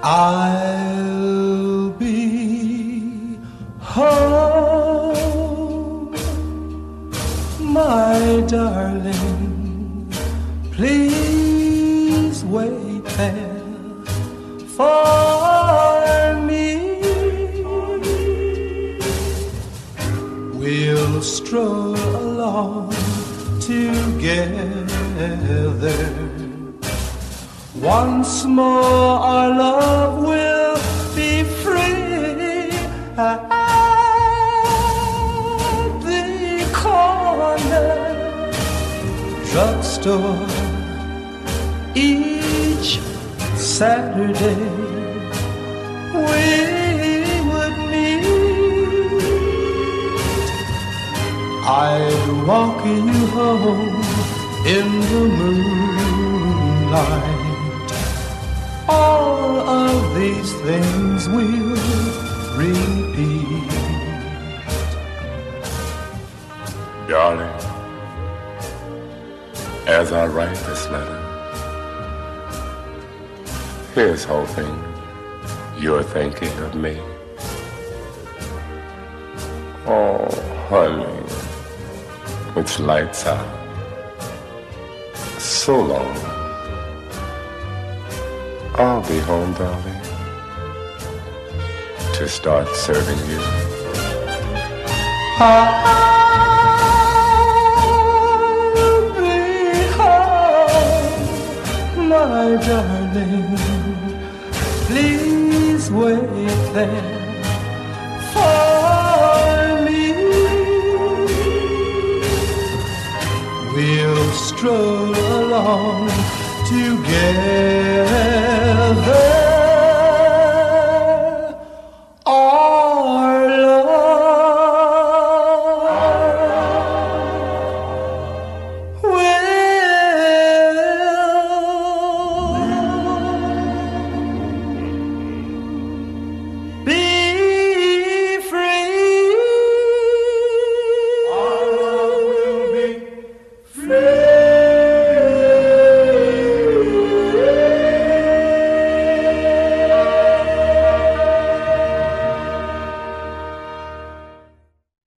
I'll be home, my darling. Please wait there for me. We'll stroll along together. Once more our love will be free at the corner drugstore each Saturday. We would meet. I'd walk you home in the moonlight. All of these things will repeat. Darling, as I write this letter, here's hoping you're thinking of me. Oh, honey, it's lights out. So long. I'll be home, darling, to start serving you. I'll be home, my darling. Please wait there for me. We'll stroll along together.